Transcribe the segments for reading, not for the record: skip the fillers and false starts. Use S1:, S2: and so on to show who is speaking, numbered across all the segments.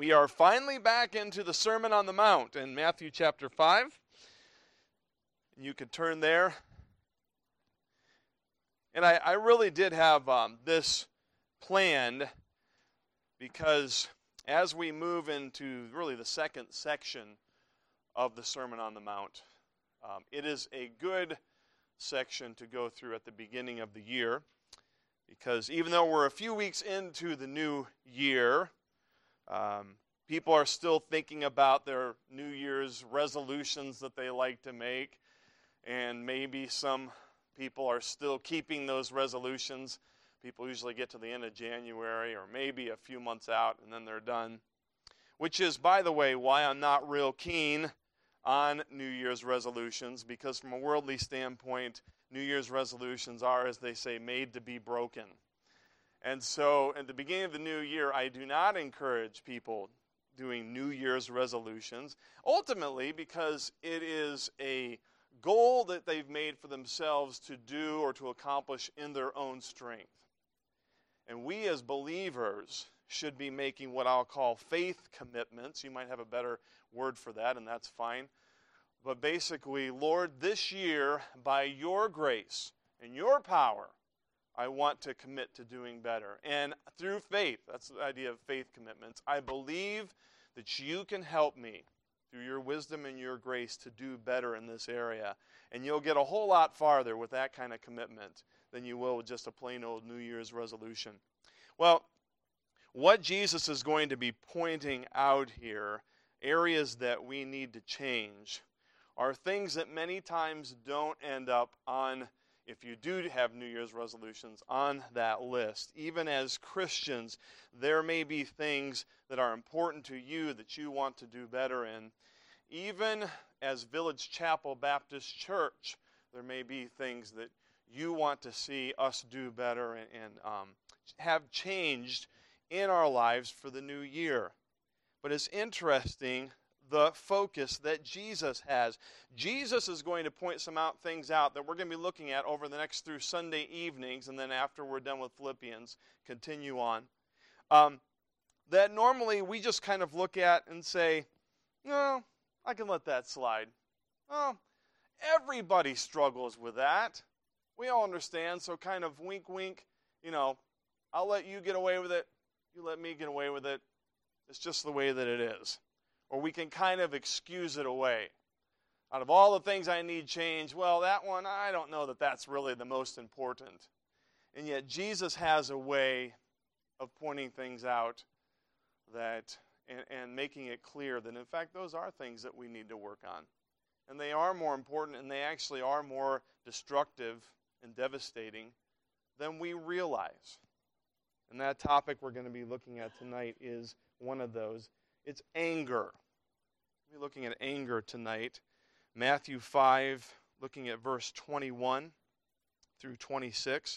S1: We are finally back into the Sermon on the Mount in Matthew chapter 5. You can turn there. And I really did have this planned because as we move into really the second section of the Sermon on the Mount, it is a good section to go through at the beginning of the year, because even though we're a few weeks into the new year, people are still thinking about their New Year's resolutions that they like to make, and maybe some people are still keeping those resolutions. People usually get to the end of January or maybe a few months out and then they're done, which is, by the way, why I'm not real keen on New Year's resolutions, because from a worldly standpoint, New Year's resolutions are, as they say, made to be broken. And so at the beginning of the new year, I do not encourage people doing New Year's resolutions, ultimately because it is a goal that they've made for themselves to do or to accomplish in their own strength. And we as believers should be making what I'll call faith commitments. You might have a better word for that, and that's fine. But basically, Lord, this year, by your grace and your power, I want to commit to doing better. And through faith, that's the idea of faith commitments, I believe that you can help me through your wisdom and your grace to do better in this area. And you'll get a whole lot farther with that kind of commitment than you will with just a plain old New Year's resolution. Well, what Jesus is going to be pointing out here, areas that we need to change, are things that many times don't end up on, if you do have New Year's resolutions, on that list. Even as Christians, there may be things that are important to you that you want to do better in. Even as Village Chapel Baptist Church, there may be things that you want to see us do better and have changed in our lives for the new year. But it's interesting the focus that Jesus has. Jesus is going to point some things out that we're going to be looking at over the next through Sunday evenings, and then after we're done with Philippians, continue on. That normally we just kind of look at and say, no, I can let that slide. Oh, everybody struggles with that. We all understand, so kind of wink, wink, I'll let you get away with it. You let me get away with it. It's just the way that it is. Or we can kind of excuse it away. Out of all the things I need change, well, that one, I don't know that that's really the most important. And yet Jesus has a way of pointing things out that and making it clear that, in fact, those are things that we need to work on. And they are more important, and they actually are more destructive and devastating than we realize. And that topic we're going to be looking at tonight is one of those. It's anger. We're looking at anger tonight. Matthew 5, looking at verse 21 through 26.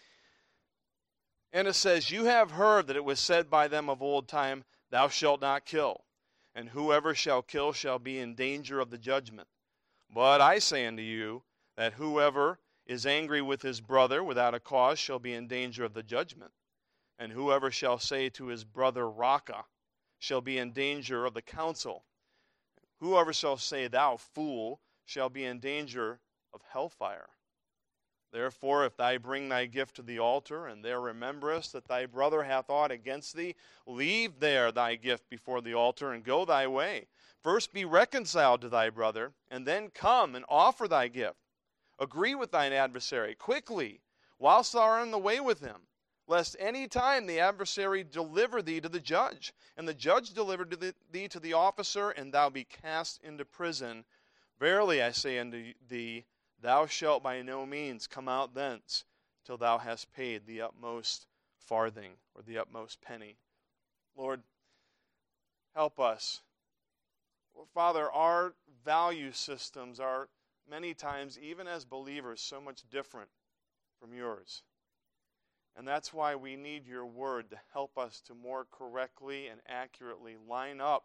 S1: And it says, "You have heard that it was said by them of old time, Thou shalt not kill, and whoever shall kill shall be in danger of the judgment. But I say unto you, that whoever is angry with his brother without a cause shall be in danger of the judgment. And whoever shall say to his brother, Raca, shall be in danger of the council. Whoever shall say, Thou fool, shall be in danger of hellfire. Therefore, if thou bring thy gift to the altar, and there rememberest that thy brother hath aught against thee, leave there thy gift before the altar, and go thy way. First be reconciled to thy brother, and then come and offer thy gift. Agree with thine adversary quickly, whilst thou art on the way with him, lest any time the adversary deliver thee to the judge, and the judge deliver thee to the officer, and thou be cast into prison. Verily I say unto thee, thou shalt by no means come out thence till thou hast paid the utmost farthing, or the utmost penny." Lord, help us. Well, Father, our value systems are many times, even as believers, so much different from yours. And that's why we need your word to help us to more correctly and accurately line up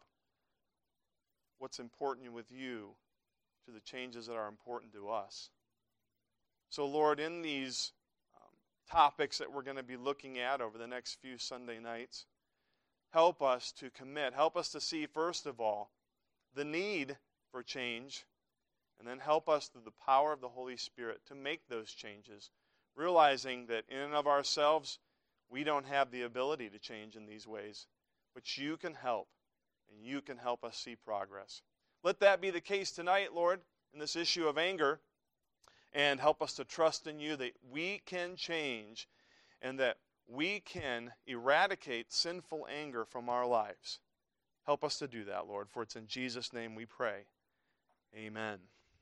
S1: what's important with you to the changes that are important to us. So, Lord, in these topics that we're going to be looking at over the next few Sunday nights, help us to commit. Help us to see, first of all, the need for change, and then help us through the power of the Holy Spirit to make those changes, realizing that in and of ourselves, we don't have the ability to change in these ways, but you can help, and you can help us see progress. Let that be the case tonight, Lord, in this issue of anger, and help us to trust in you that we can change and that we can eradicate sinful anger from our lives. Help us to do that, Lord, for it's in Jesus' name we pray. Amen.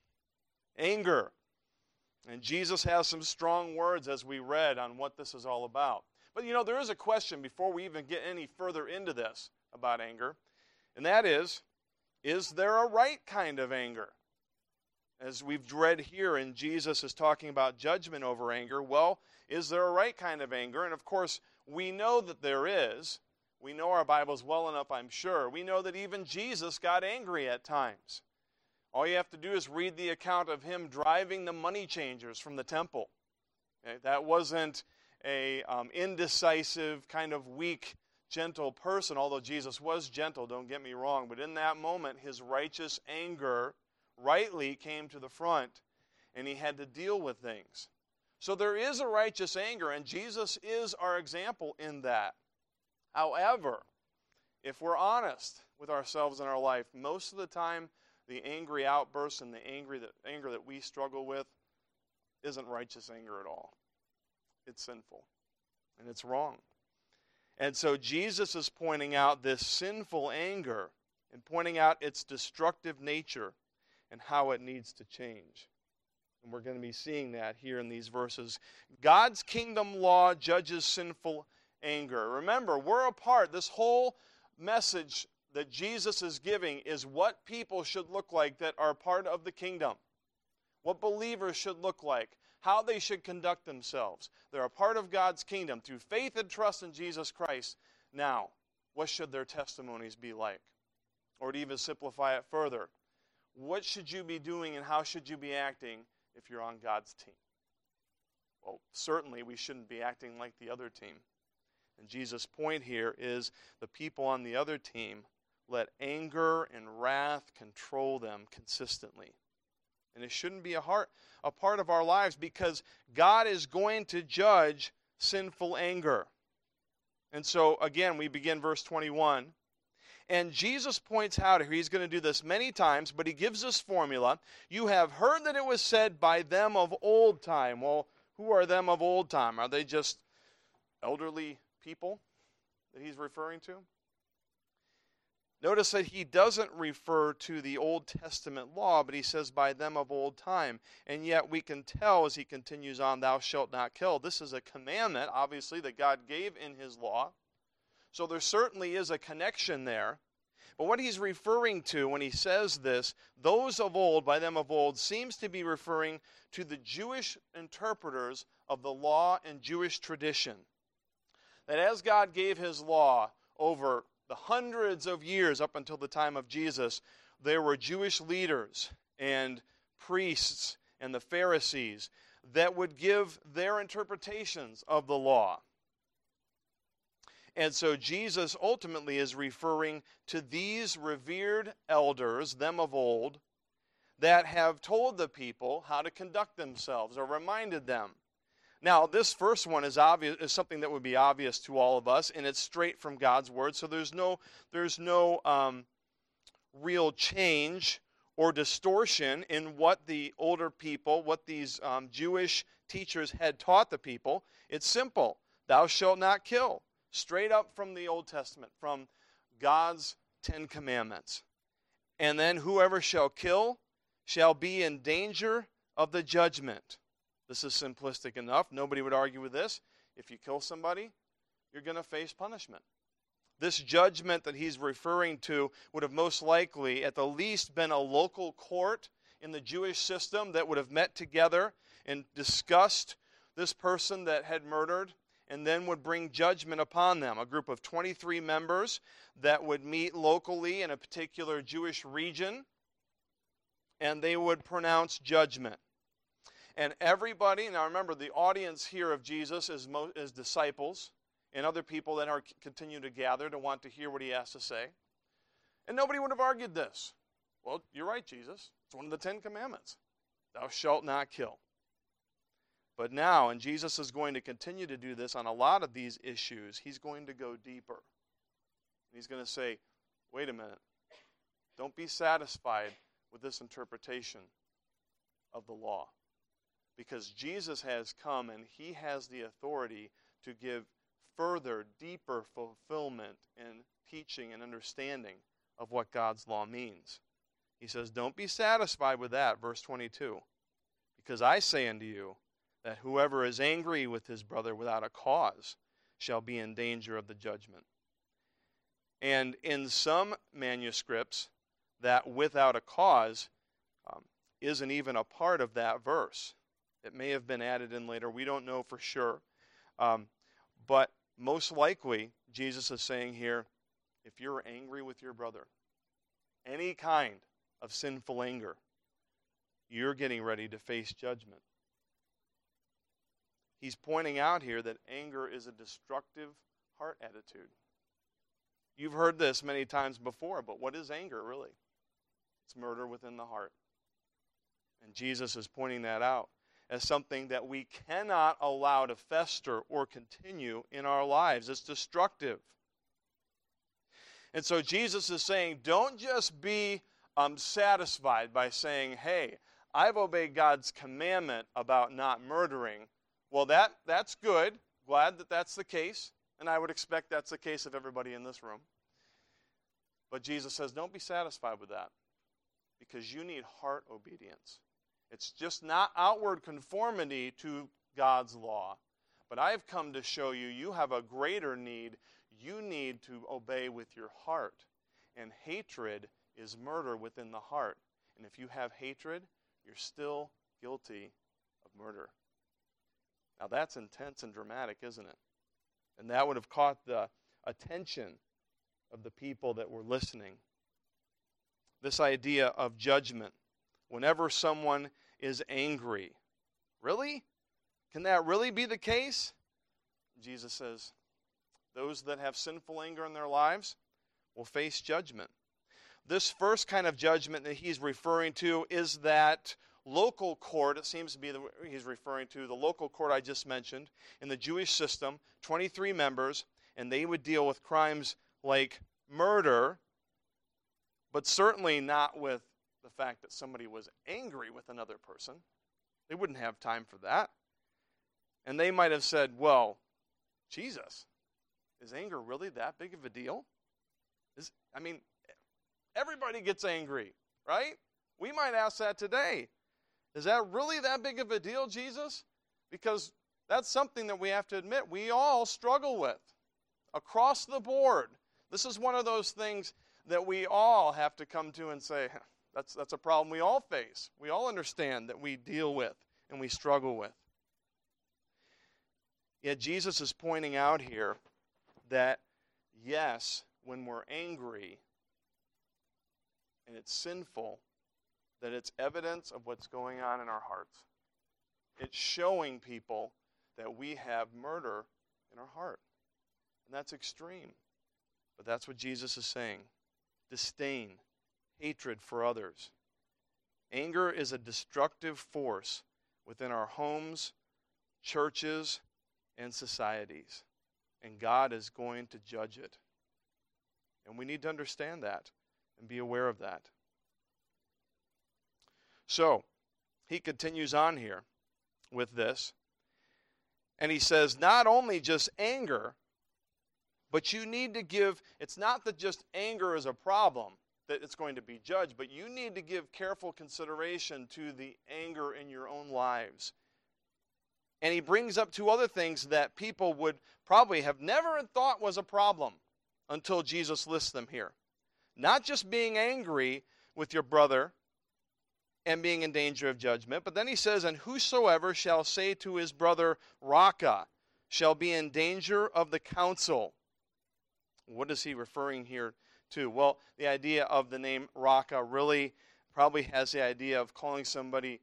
S1: Anger. And Jesus has some strong words, as we read, on what this is all about. But there is a question before we even get any further into this about anger, and that is there a right kind of anger? As we've read here, and Jesus is talking about judgment over anger, well, is there a right kind of anger? And of course, we know that there is. We know our Bibles well enough, I'm sure. We know that even Jesus got angry at times. All you have to do is read the account of him driving the money changers from the temple. Okay? That wasn't a indecisive, kind of weak, gentle person, although Jesus was gentle, don't get me wrong. But in that moment, his righteous anger rightly came to the front, and he had to deal with things. So there is a righteous anger, and Jesus is our example in that. However, if we're honest with ourselves in our life, most of the time the angry outbursts and the anger that we struggle with isn't righteous anger at all. It's sinful, and it's wrong. And so Jesus is pointing out this sinful anger and pointing out its destructive nature and how it needs to change. And we're going to be seeing that here in these verses. God's kingdom law judges sinful anger. Remember, we're a part. This whole message that Jesus is giving is what people should look like that are part of the kingdom. What believers should look like. How they should conduct themselves. They're a part of God's kingdom through faith and trust in Jesus Christ. Now, what should their testimonies be like? Or to even simplify it further, what should you be doing and how should you be acting if you're on God's team? Well, certainly we shouldn't be acting like the other team. And Jesus' point here is the people on the other team let anger and wrath control them consistently. And it shouldn't be a part of our lives because God is going to judge sinful anger. And so, again, we begin verse 21. And Jesus points out here, he's going to do this many times, but he gives this formula. You have heard that it was said by them of old time. Well, who are them of old time? Are they just elderly people that he's referring to? Notice that he doesn't refer to the Old Testament law, but he says by them of old time. And yet we can tell as he continues on, thou shalt not kill. This is a commandment, obviously, that God gave in his law. So there certainly is a connection there. But what he's referring to when he says this, those of old, by them of old, seems to be referring to the Jewish interpreters of the law and Jewish tradition. That as God gave his law over the hundreds of years up until the time of Jesus, there were Jewish leaders and priests and the Pharisees that would give their interpretations of the law. And so Jesus ultimately is referring to these revered elders, them of old, that have told the people how to conduct themselves or reminded them. Now, this first one is obvious, is something that would be obvious to all of us, and it's straight from God's word. So there's no real change or distortion in what the older people, what these Jewish teachers had taught the people. It's simple: "Thou shalt not kill." Straight up from the Old Testament, from God's 10 Commandments. And then whoever shall kill shall be in danger of the judgment. This is simplistic enough. Nobody would argue with this. If you kill somebody, you're going to face punishment. This judgment that he's referring to would have most likely, at the least, been a local court in the Jewish system that would have met together and discussed this person that had murdered and then would bring judgment upon them. A group of 23 members that would meet locally in a particular Jewish region, and they would pronounce judgment. And everybody, now remember, the audience here of Jesus is disciples, and other people that are continue to gather to want to hear what he has to say. And nobody would have argued this. Well, you're right, Jesus. It's one of the 10 Commandments. Thou shalt not kill. But now, and Jesus is going to continue to do this on a lot of these issues, he's going to go deeper. He's going to say, wait a minute. Don't be satisfied with this interpretation of the law. Because Jesus has come and he has the authority to give further, deeper fulfillment and teaching and understanding of what God's law means. He says, don't be satisfied with that, verse 22. Because I say unto you that whoever is angry with his brother without a cause shall be in danger of the judgment. And in some manuscripts, that without a cause isn't even a part of that verse. It may have been added in later. We don't know for sure. But most likely, Jesus is saying here, if you're angry with your brother, any kind of sinful anger, you're getting ready to face judgment. He's pointing out here that anger is a destructive heart attitude. You've heard this many times before, but what is anger really? It's murder within the heart. And Jesus is pointing that out as something that we cannot allow to fester or continue in our lives. It's destructive. And so Jesus is saying, don't just be satisfied by saying, hey, I've obeyed God's commandment about not murdering. Well, that's good. Glad that that's the case. And I would expect that's the case of everybody in this room. But Jesus says, don't be satisfied with that. Because you need heart obedience. It's just not outward conformity to God's law. But I've come to show you, you have a greater need. You need to obey with your heart. And hatred is murder within the heart. And if you have hatred, you're still guilty of murder. Now that's intense and dramatic, isn't it? And that would have caught the attention of the people that were listening. This idea of judgment. Whenever someone is angry. Really? Can that really be the case? Jesus says, those that have sinful anger in their lives will face judgment. This first kind of judgment that he's referring to is that local court. It seems to be he's referring to the local court I just mentioned. In the Jewish system, 23 members, and they would deal with crimes like murder, but certainly not with the fact that somebody was angry with another person. They wouldn't have time for that. And they might have said, well, Jesus, is anger really that big of a deal? Everybody gets angry, right? We might ask that today. Is that really that big of a deal, Jesus? Because that's something that we have to admit we all struggle with across the board. This is one of those things that we all have to come to and say, that's a problem we all face. We all understand that we deal with and we struggle with. Yet Jesus is pointing out here that, yes, when we're angry and it's sinful, that it's evidence of what's going on in our hearts. It's showing people that we have murder in our heart. And that's extreme. But that's what Jesus is saying. Disdain, hatred for others. Anger is a destructive force within our homes, churches, and societies. And God is going to judge it. And we need to understand that and be aware of that. So, he continues on here with this. And he says, not only just anger, but you need to give, it's not that just anger is a problem, that it's going to be judged, but you need to give careful consideration to the anger in your own lives. And he brings up two other things that people would probably have never thought was a problem until Jesus lists them here. Not just being angry with your brother and being in danger of judgment, but then he says, and whosoever shall say to his brother, Raca, shall be in danger of the council. What is he referring here to? Well, the idea of the name Raca really probably has the idea of calling somebody,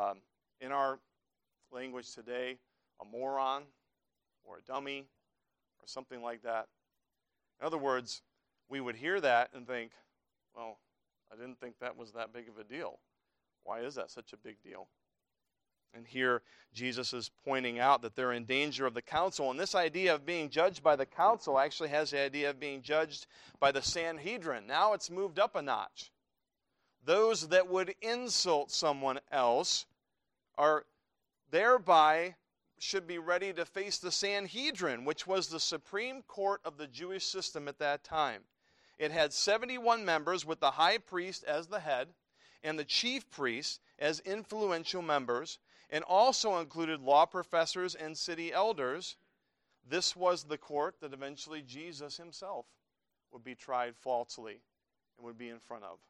S1: in our language today, a moron or a dummy or something like that. In other words, we would hear that and think, well, I didn't think that was that big of a deal. Why is that such a big deal? And here Jesus is pointing out that they're in danger of the council. And this idea of being judged by the council actually has the idea of being judged by the Sanhedrin. Now it's moved up a notch. Those that would insult someone else are thereby should be ready to face the Sanhedrin, which was the supreme court of the Jewish system at that time. It had 71 members with the high priest as the head and the chief priests as influential members, and also included law professors and city elders. This was the court that eventually Jesus himself would be tried falsely and would be in front of.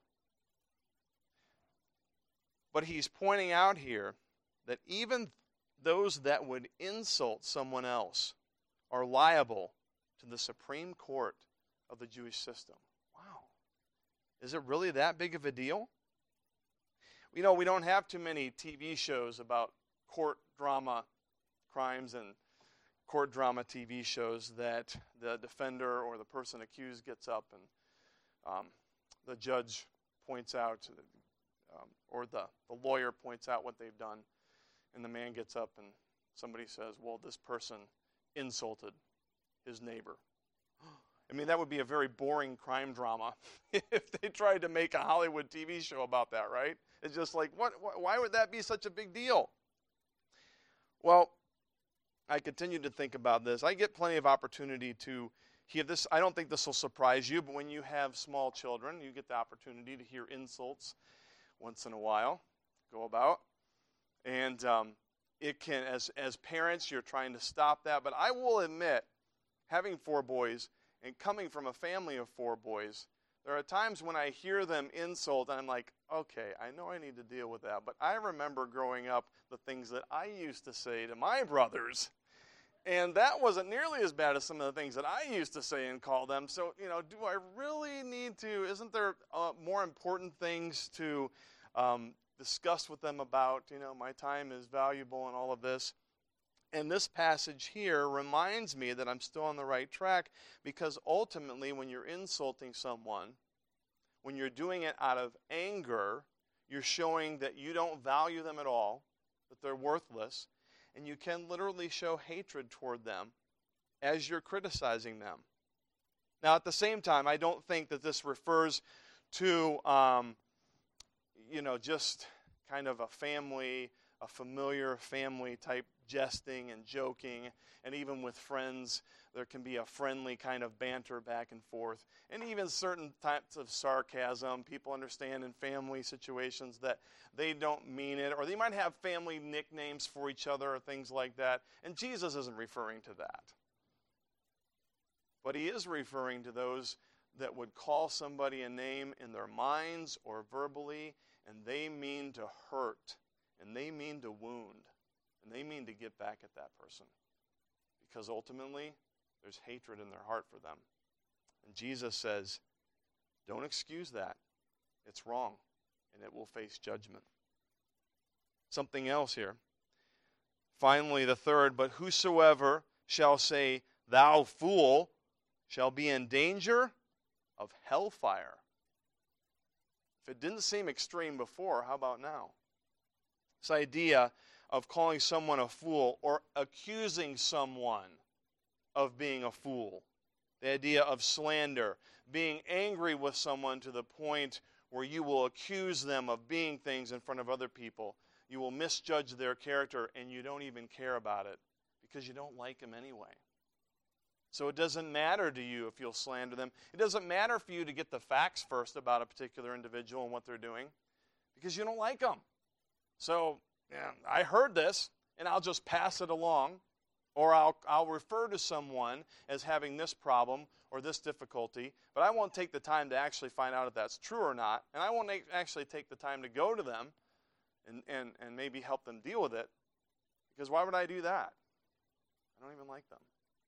S1: But he's pointing out here that even those that would insult someone else are liable to the Supreme Court of the Jewish system. Wow. Is it really that big of a deal? You know, we don't have too many TV shows about court drama crimes and court drama TV shows that the defender or the person accused gets up and the judge points out, or the lawyer points out what they've done, and the man gets up and somebody says, well, this person insulted his neighbor. I mean, that would be a very boring crime drama if they tried to make a Hollywood TV show about that, right? It's just like, why would that be such a big deal? Well, I continue to think about this. I get plenty of opportunity to hear this. I don't think this will surprise you, but when you have small children, you get the opportunity to hear insults once in a while go about. And it can, as parents, you're trying to stop that. But I will admit, having 4 boys and coming from a family of 4 boys, there are times when I hear them insult, and I'm like, okay, I know I need to deal with that. But I remember growing up the things that I used to say to my brothers, and that wasn't nearly as bad as some of the things that I used to say and call them. So, you know, do I really need to, isn't there more important things to discuss with them about? You know, my time is valuable and all of this. And this passage here reminds me that I'm still on the right track, because ultimately when you're insulting someone, when you're doing it out of anger, you're showing that you don't value them at all, that they're worthless, and you can literally show hatred toward them as you're criticizing them. Now, at the same time, I don't think that this refers to, just kind of a familiar family type jesting and joking, and even with friends, there can be a friendly kind of banter back and forth, and even certain types of sarcasm. People understand in family situations that they don't mean it, or they might have family nicknames for each other or things like that, and Jesus isn't referring to that. But he is referring to those that would call somebody a name in their minds or verbally, and they mean to hurt, and they mean to wound, and they mean to get back at that person, because ultimately there's hatred in their heart for them. And Jesus says, don't excuse that. It's wrong, and it will face judgment. Something else here. Finally, the third, but whosoever shall say, thou fool, shall be in danger of hellfire. If it didn't seem extreme before, how about now? This idea of calling someone a fool or accusing someone of being a fool. The idea of slander, being angry with someone to the point where you will accuse them of being things in front of other people. You will misjudge their character, and you don't even care about it because you don't like them anyway. So it doesn't matter to you if you'll slander them. It doesn't matter for you to get the facts first about a particular individual and what they're doing, because you don't like them. So, yeah, I heard this, and I'll just pass it along, or I'll refer to someone as having this problem or this difficulty, but I won't take the time to actually find out if that's true or not, and I won't actually take the time to go to them and maybe help them deal with it, because why would I do that? I don't even like them.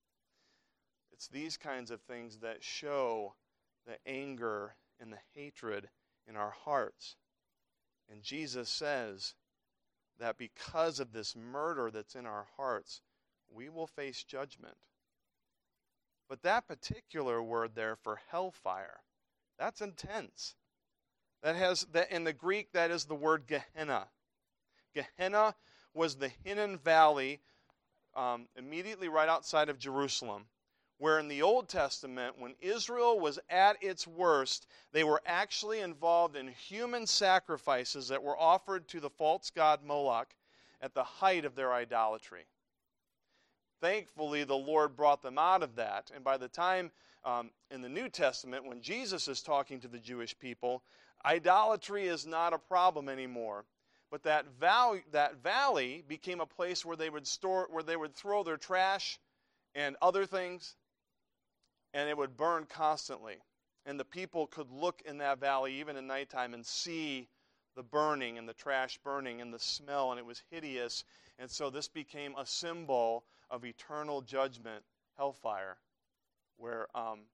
S1: It's these kinds of things that show the anger and the hatred in our hearts. And Jesus says that because of this murder that's in our hearts, we will face judgment. But that particular word there for hellfire, that's intense. That has that in the Greek, that is the word Gehenna. Gehenna was the Hinnom Valley, immediately right outside of Jerusalem, where in the Old Testament, when Israel was at its worst, they were actually involved in human sacrifices that were offered to the false god Moloch at the height of their idolatry. Thankfully, the Lord brought them out of that, and by the time in the New Testament, when Jesus is talking to the Jewish people, idolatry is not a problem anymore. But that valley became a place where they would throw their trash and other things, and it would burn constantly. And the people could look in that valley even at nighttime and see the burning and the trash burning and the smell, and it was hideous. And so this became a symbol of eternal judgment, hellfire, where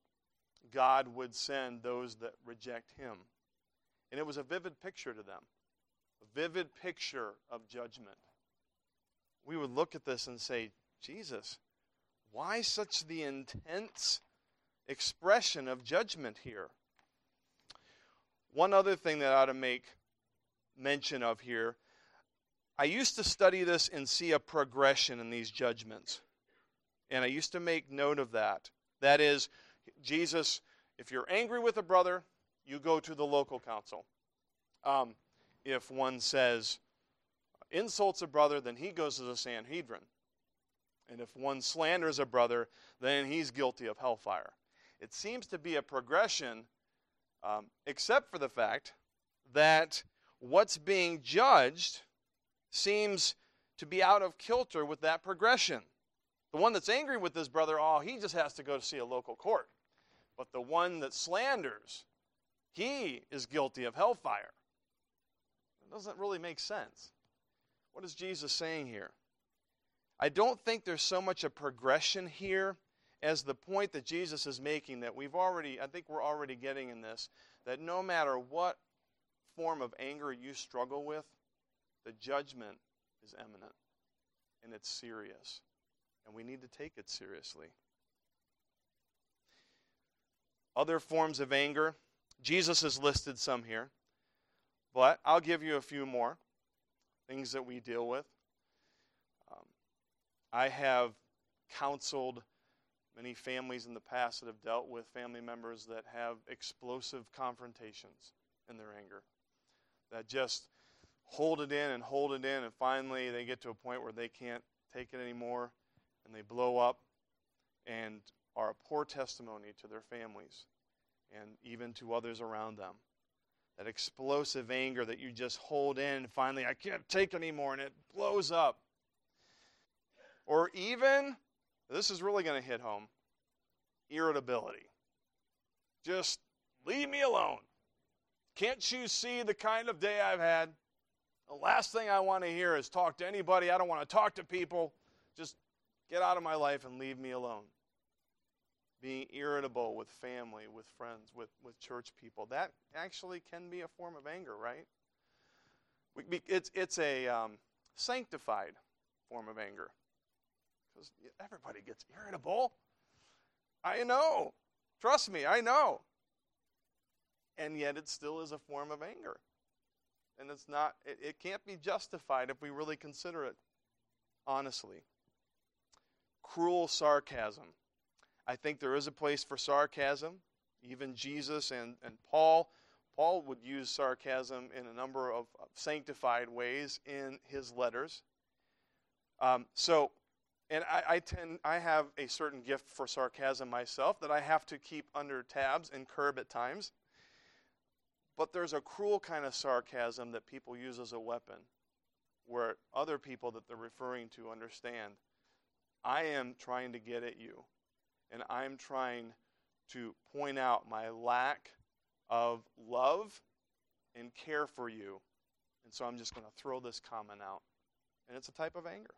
S1: God would send those that reject him. And it was a vivid picture to them, a vivid picture of judgment. We would look at this and say, Jesus, why such the intense expression of judgment here? One other thing that I ought to make mention of here, I used to study this and see a progression in these judgments. And I used to make note of that. That is, Jesus, if you're angry with a brother, you go to the local council. If one says, insults a brother, then he goes to the Sanhedrin. And if one slanders a brother, then he's guilty of hellfire. It seems to be a progression, except for the fact that what's being judged seems to be out of kilter with that progression. The one that's angry with his brother, he just has to go to see a local court. But the one that slanders, he is guilty of hellfire. It doesn't really make sense. What is Jesus saying here? I don't think there's so much a progression here as the point that Jesus is making that I think we're already getting in this, that no matter what form of anger you struggle with, the judgment is imminent and it's serious. And we need to take it seriously. Other forms of anger, Jesus has listed some here, but I'll give you a few more things that we deal with. I have counseled many families in the past that have dealt with family members that have explosive confrontations in their anger, that just hold it in, and finally they get to a point where they can't take it anymore, and they blow up and are a poor testimony to their families and even to others around them. That explosive anger that you just hold in, and finally I can't take anymore, and it blows up. Or even, this is really going to hit home, irritability. Just leave me alone. Can't you see the kind of day I've had? The last thing I want to hear is talk to anybody. I don't want to talk to people. Just get out of my life and leave me alone. Being irritable with family, with friends, with church people. That actually can be a form of anger, right? It's a sanctified form of anger. Because everybody gets irritable. I know. Trust me, I know. And yet it still is a form of anger. And it can't be justified if we really consider it honestly. Cruel sarcasm. I think there is a place for sarcasm. Even Jesus and Paul would use sarcasm in a number of sanctified ways in his letters. And I have a certain gift for sarcasm myself that I have to keep under tabs and curb at times. But there's a cruel kind of sarcasm that people use as a weapon, where other people that they're referring to understand, I am trying to get at you, and I'm trying to point out my lack of love and care for you, and so I'm just going to throw this comment out. And it's a type of anger.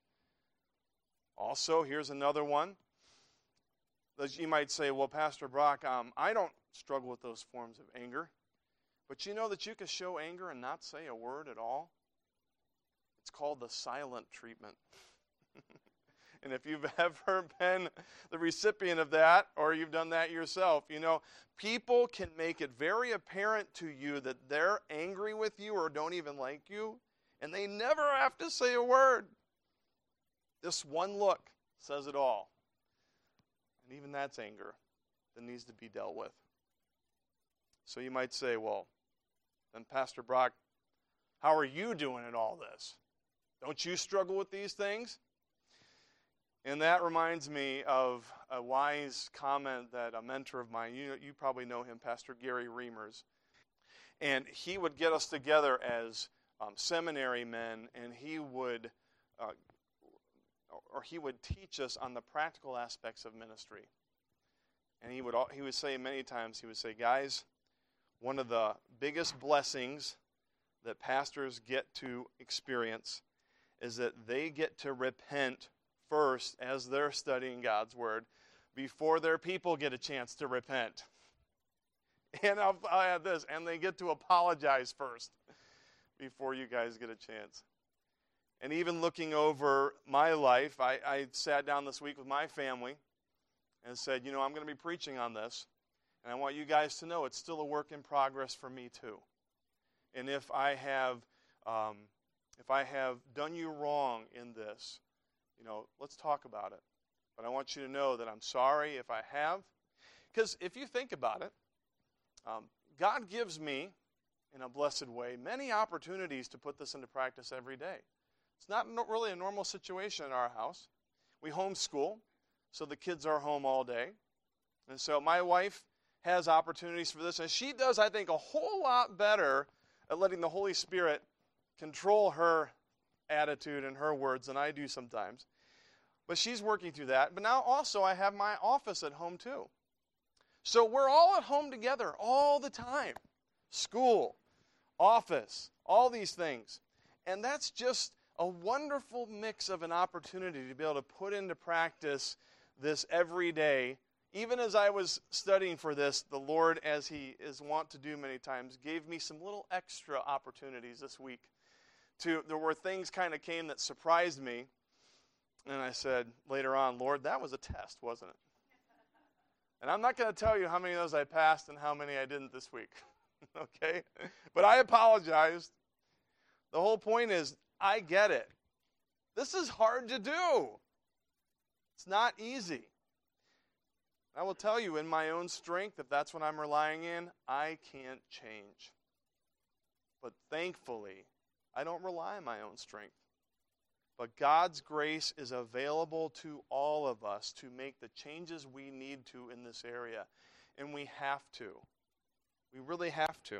S1: Also, here's another one. You might say, well, Pastor Brock, I don't struggle with those forms of anger. But you know that you can show anger and not say a word at all? It's called the silent treatment. And if you've ever been the recipient of that, or you've done that yourself, people can make it very apparent to you that they're angry with you or don't even like you, and they never have to say a word. This one look says it all. And even that's anger that needs to be dealt with. So you might say, well, then Pastor Brock, how are you doing in all this? Don't you struggle with these things? And that reminds me of a wise comment that a mentor of mine, you probably know him, Pastor Gary Reimers. And he would get us together as seminary men, and he would teach us on the practical aspects of ministry. And he would say many times, guys, one of the biggest blessings that pastors get to experience is that they get to repent first as they're studying God's Word before their people get a chance to repent. And I'll add this, and they get to apologize first before you guys get a chance. And even looking over my life, I sat down this week with my family and said, I'm going to be preaching on this, and I want you guys to know it's still a work in progress for me too. And if I have done you wrong in this, let's talk about it. But I want you to know that I'm sorry if I have. Because if you think about it, God gives me, in a blessed way, many opportunities to put this into practice every day. It's not really a normal situation in our house. We homeschool, so the kids are home all day. And so my wife has opportunities for this, and she does, I think, a whole lot better at letting the Holy Spirit control her attitude and her words than I do sometimes. But she's working through that. But now also I have my office at home too. So we're all at home together all the time. School, office, all these things. And that's just a wonderful mix of an opportunity to be able to put into practice this every day. Even as I was studying for this, the Lord, as He is wont to do many times, gave me some little extra opportunities this week. There were things kind of came that surprised me. And I said later on, Lord, that was a test, wasn't it? And I'm not going to tell you how many of those I passed and how many I didn't this week. Okay? But I apologized. The whole point is, I get it. This is hard to do. It's not easy. I will tell you, in my own strength, if that's what I'm relying in, I can't change. But thankfully, I don't rely on my own strength. But God's grace is available to all of us to make the changes we need to in this area. And we have to. We really have to.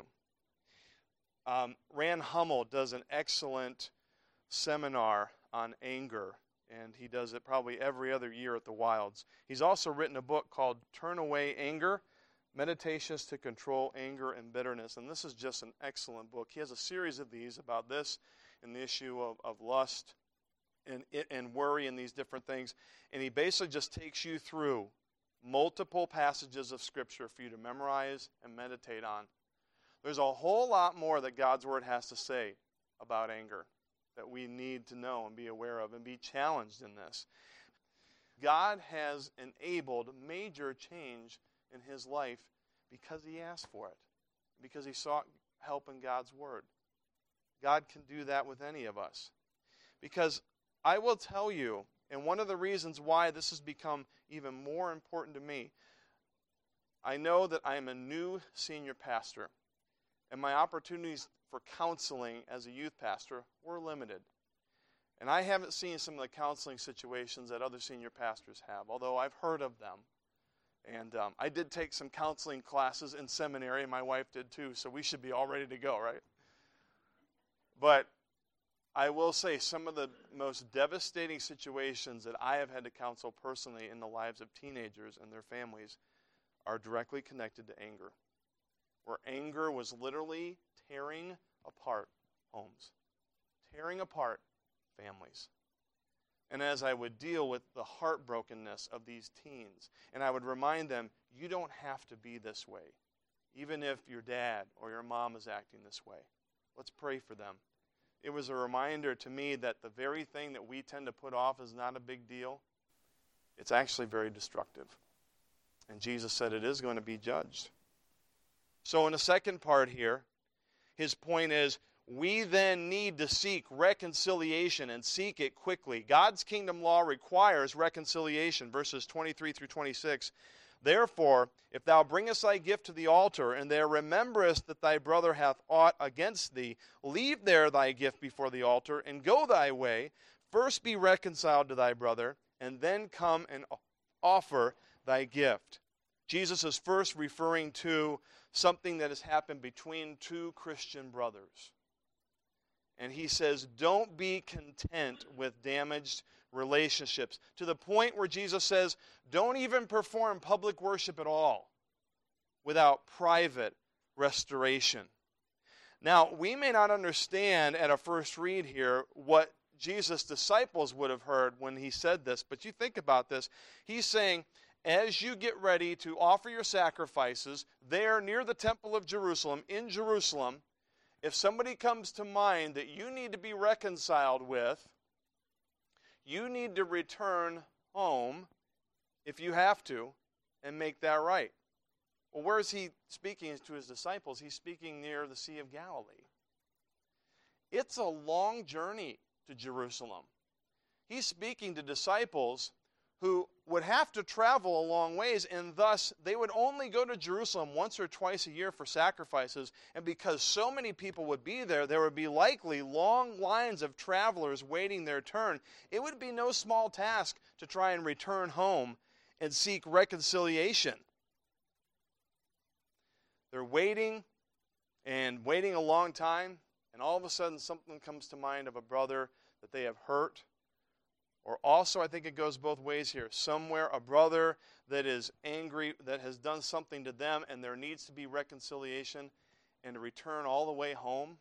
S1: Rand Hummel does an excellent seminar on anger, and he does it probably every other year at the Wilds. He's also written a book called Turn Away Anger, Meditations to Control Anger and Bitterness, and this is just an excellent book. He has a series of these about this and the issue of lust and worry and these different things, and he basically just takes you through multiple passages of Scripture for you to memorize and meditate on. There's a whole lot more that God's Word has to say about anger that we need to know and be aware of and be challenged in this. God has enabled major change in his life because he asked for it, because he sought help in God's Word. God can do that with any of us. Because I will tell you, and one of the reasons why this has become even more important to me, I know that I am a new senior pastor, and my opportunities for counseling as a youth pastor were limited. And I haven't seen some of the counseling situations that other senior pastors have, although I've heard of them. And I did take some counseling classes in seminary, and my wife did too, so we should be all ready to go, right? But I will say some of the most devastating situations that I have had to counsel personally in the lives of teenagers and their families are directly connected to anger, where anger was literally tearing apart homes, tearing apart families. And as I would deal with the heartbrokenness of these teens, and I would remind them, you don't have to be this way, even if your dad or your mom is acting this way. Let's pray for them. It was a reminder to me that the very thing that we tend to put off as not a big deal It's actually very destructive. And Jesus said it is going to be judged. So in the second part here, his point is, we then need to seek reconciliation and seek it quickly. God's kingdom law requires reconciliation, verses 23 through 26. Therefore, if thou bringest thy gift to the altar, and there rememberest that thy brother hath aught against thee, leave there thy gift before the altar, and go thy way. First be reconciled to thy brother, and then come and offer thy gift. Jesus is first referring to something that has happened between two Christian brothers. And he says, don't be content with damaged relationships, to the point where Jesus says, don't even perform public worship at all without private restoration. Now, we may not understand at a first read here what Jesus' disciples would have heard when he said this, but you think about this. He's saying, as you get ready to offer your sacrifices there near the temple of Jerusalem, in Jerusalem, if somebody comes to mind that you need to be reconciled with, you need to return home, if you have to, and make that right. Well, where is he speaking to his disciples? He's speaking near the Sea of Galilee. It's a long journey to Jerusalem. He's speaking to disciples who would have to travel a long ways, and thus they would only go to Jerusalem once or twice a year for sacrifices. And because so many people would be there, there would be likely long lines of travelers waiting their turn. It would be no small task to try and return home and seek reconciliation. They're waiting and waiting a long time, and all of a sudden something comes to mind of a brother that they have hurt. Or also, I think it goes both ways here. Somewhere, a brother that is angry, that has done something to them, and there needs to be reconciliation, and to return all the way home.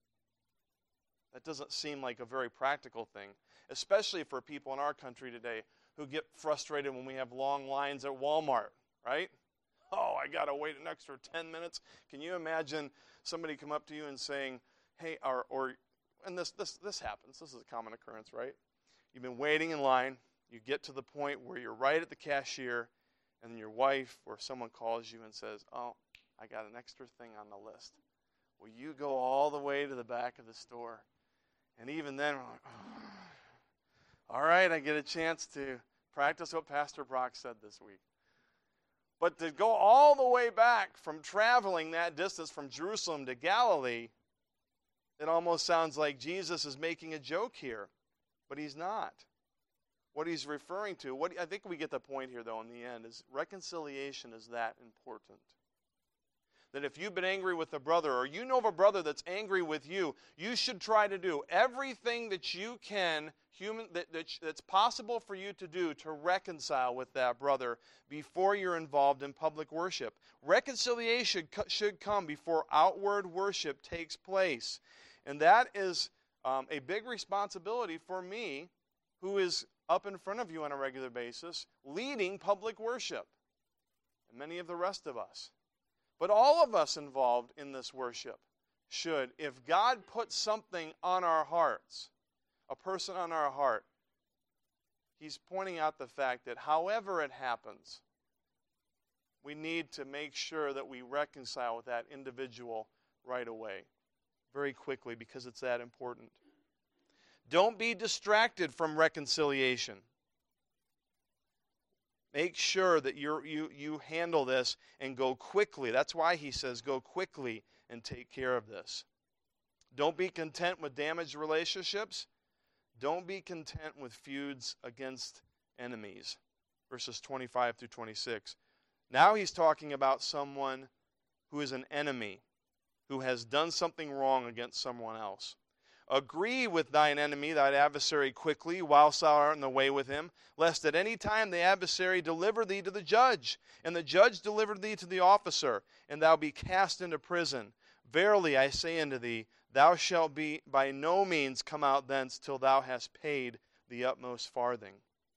S1: That doesn't seem like a very practical thing, especially for people in our country today who get frustrated when we have long lines at Walmart, right? Oh, I got to wait an extra 10 minutes. Can you imagine somebody come up to you and saying, hey, and this happens. This is a common occurrence, right? You've been waiting in line. You get to the point where you're right at the cashier, and then your wife or someone calls you and says, oh, I got an extra thing on the list. Will you go all the way to the back of the store? And even then, we're like, oh. All right, I get a chance to practice what Pastor Brock said this week. But to go all the way back from traveling that distance from Jerusalem to Galilee, it almost sounds like Jesus is making a joke here. But he's not. What he's referring to, I think we get the point here, though, in the end, is reconciliation is that important. That if you've been angry with a brother, or you know of a brother that's angry with you, you should try to do everything that you can, that's possible for you to do to reconcile with that brother before you're involved in public worship. Reconciliation should come before outward worship takes place. And that is a big responsibility for me, who is up in front of you on a regular basis, leading public worship, and many of the rest of us. But all of us involved in this worship should, if God puts something on our hearts, a person on our heart, he's pointing out the fact that however it happens, we need to make sure that we reconcile with that individual right away, very quickly, because it's that important. Don't be distracted from reconciliation. Make sure that you handle this and go quickly. That's why he says go quickly and take care of this. Don't be content with damaged relationships. Don't be content with feuds against enemies. Verses 25 through 26. Now he's talking about someone who is an enemy, who has done something wrong against someone else. Agree with thine enemy, thine adversary, quickly, whilst thou art in the way with him, lest at any time the adversary deliver thee to the judge, and the judge deliver thee to the officer, and thou be cast into prison. Verily I say unto thee, thou shalt be by no means come out thence till thou hast paid the utmost farthing.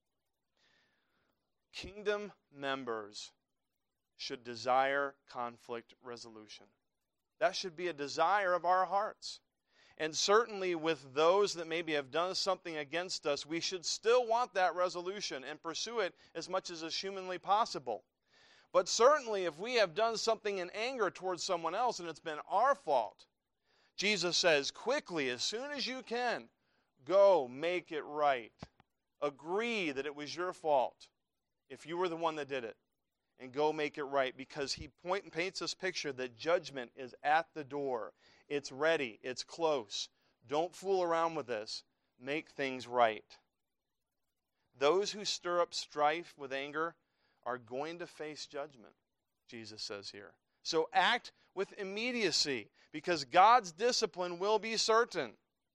S1: Kingdom members should desire conflict resolution. That should be a desire of our hearts. And certainly with those that maybe have done something against us, we should still want that resolution and pursue it as much as is humanly possible. But certainly if we have done something in anger towards someone else and it's been our fault, Jesus says, quickly, as soon as you can, go make it right. Agree that it was your fault if you were the one that did it, and go make it right, because he paints this picture that judgment is at the door. It's ready. It's close. Don't fool around with this. Make things right. Those who stir up strife with anger are going to face judgment, Jesus says here. So act with immediacy, because God's discipline will be certain.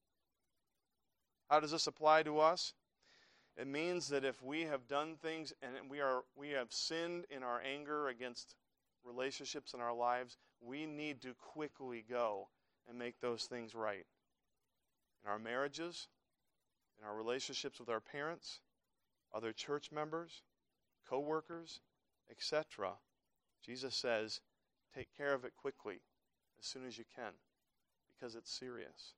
S1: How does this apply to us? It means that if we have done things and we have sinned in our anger against relationships in our lives, we need to quickly go and make those things right. In our marriages, in our relationships with our parents, other church members, co-workers, etc. Jesus says, take care of it quickly, as soon as you can, because it's serious.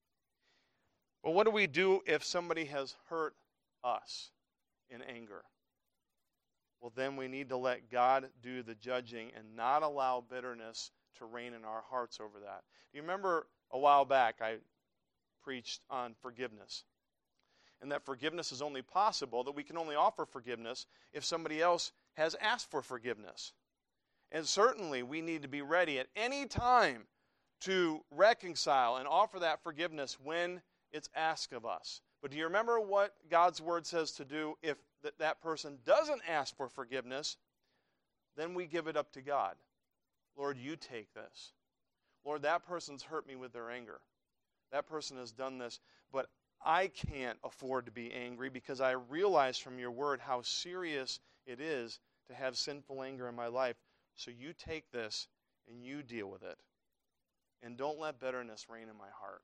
S1: Well, what do we do if somebody has hurt us in anger? Well, then we need to let God do the judging and not allow bitterness to reign in our hearts over that. Do you remember a while back I preached on forgiveness? And that forgiveness is only possible, that we can only offer forgiveness if somebody else has asked for forgiveness. And certainly we need to be ready at any time to reconcile and offer that forgiveness when it's asked of us. But do you remember what God's word says to do if that person doesn't ask for forgiveness? Then we give it up to God. Lord, you take this. Lord, that person's hurt me with their anger. That person has done this, but I can't afford to be angry because I realize from your word how serious it is to have sinful anger in my life. So you take this and you deal with it. And don't let bitterness reign in my heart.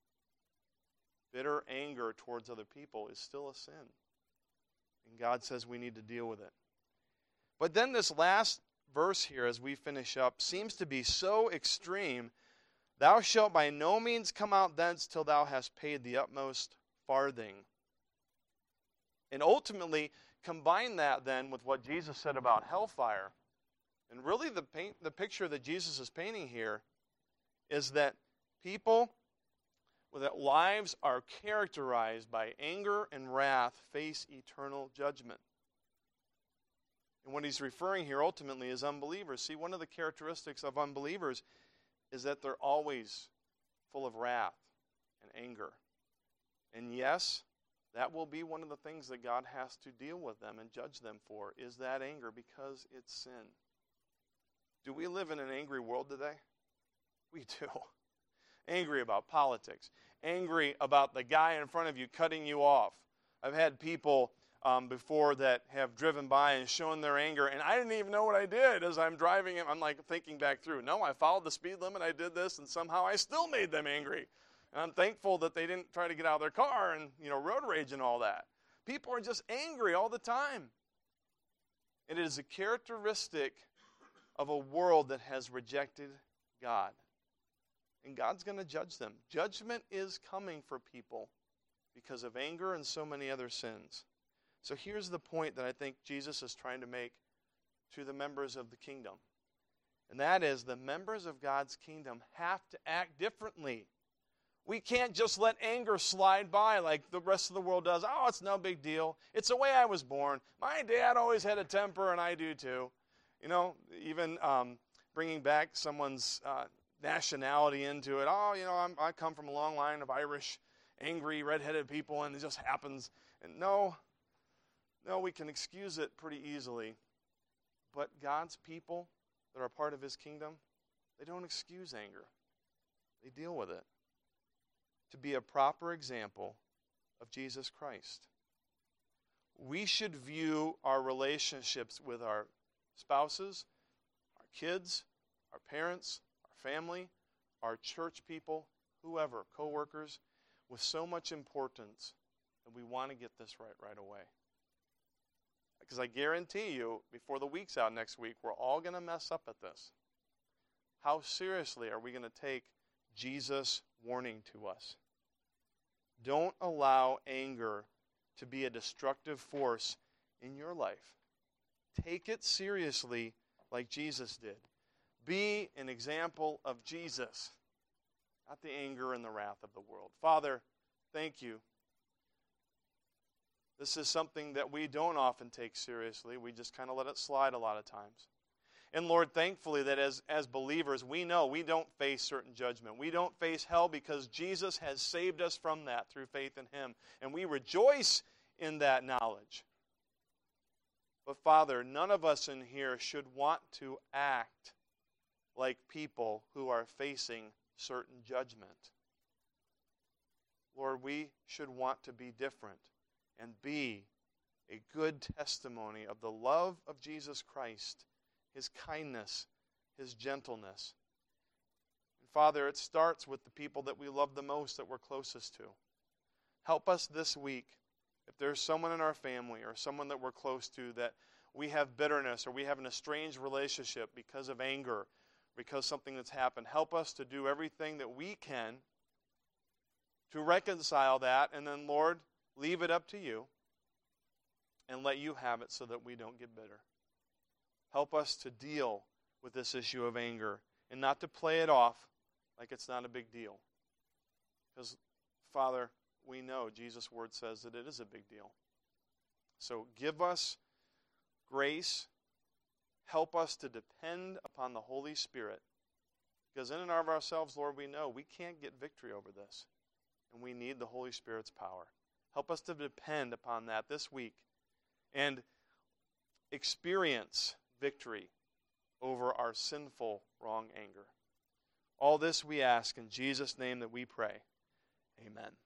S1: Bitter anger towards other people is still a sin. And God says we need to deal with it. But then this last verse here, as we finish up, seems to be so extreme. Thou shalt by no means come out thence till thou hast paid the utmost farthing. And ultimately, combine that then with what Jesus said about hellfire. And really the picture that Jesus is painting here is that people that lives are characterized by anger and wrath face eternal judgment. And what he's referring here ultimately is unbelievers. See, one of the characteristics of unbelievers is that they're always full of wrath and anger. And yes, that will be one of the things that God has to deal with them and judge them for, is that anger, because it's sin. Do we live in an angry world today? We do. Angry about politics. Angry about the guy in front of you cutting you off. I've had people before that have driven by and shown their anger, and I didn't even know what I did as I'm driving. I'm like thinking back through. No, I followed the speed limit. I did this, and somehow I still made them angry. And I'm thankful that they didn't try to get out of their car and road rage and all that. People are just angry all the time. It is a characteristic of a world that has rejected God. And God's going to judge them. Judgment is coming for people because of anger and so many other sins. So here's the point that I think Jesus is trying to make to the members of the kingdom. And that is, the members of God's kingdom have to act differently. We can't just let anger slide by like the rest of the world does. Oh, it's no big deal. It's the way I was born. My dad always had a temper, and I do too. Even bringing back someone's nationality into it. Oh, I come from a long line of Irish, angry, red-headed people, and it just happens. And no, we can excuse it pretty easily. But God's people that are part of his kingdom, they don't excuse anger. They deal with it to be a proper example of Jesus Christ. We should view our relationships with our spouses, our kids, our parents, our family, our church people, whoever, co-workers, with so much importance that we want to get this right away. Because I guarantee you, before the week's out next week, we're all going to mess up at this. How seriously are we going to take Jesus' warning to us. Don't allow anger to be a destructive force in your life. Take it seriously like Jesus did. Be an example of Jesus, not the anger and the wrath of the world. Father, thank you. This is something that we don't often take seriously. We just kind of let it slide a lot of times. And Lord, thankfully that as believers, we know we don't face certain judgment. We don't face hell because Jesus has saved us from that through faith in Him. And we rejoice in that knowledge. But Father, none of us in here should want to act like people who are facing certain judgment. Lord, we should want to be different and be a good testimony of the love of Jesus Christ, His kindness, His gentleness. And Father, it starts with the people that we love the most, that we're closest to. Help us this week, if there's someone in our family or someone that we're close to that we have bitterness or we have an estranged relationship because of anger, because something that's happened, help us to do everything that we can to reconcile that, and then, Lord, leave it up to you and let you have it so that we don't get bitter. Help us to deal with this issue of anger and not to play it off like it's not a big deal. Because, Father, we know Jesus' word says that it is a big deal. So give us grace. Help us to depend upon the Holy Spirit. Because in and of ourselves, Lord, we know we can't get victory over this. And we need the Holy Spirit's power. Help us to depend upon that this week and experience victory over our sinful, wrong anger. All this we ask in Jesus' name that we pray. Amen.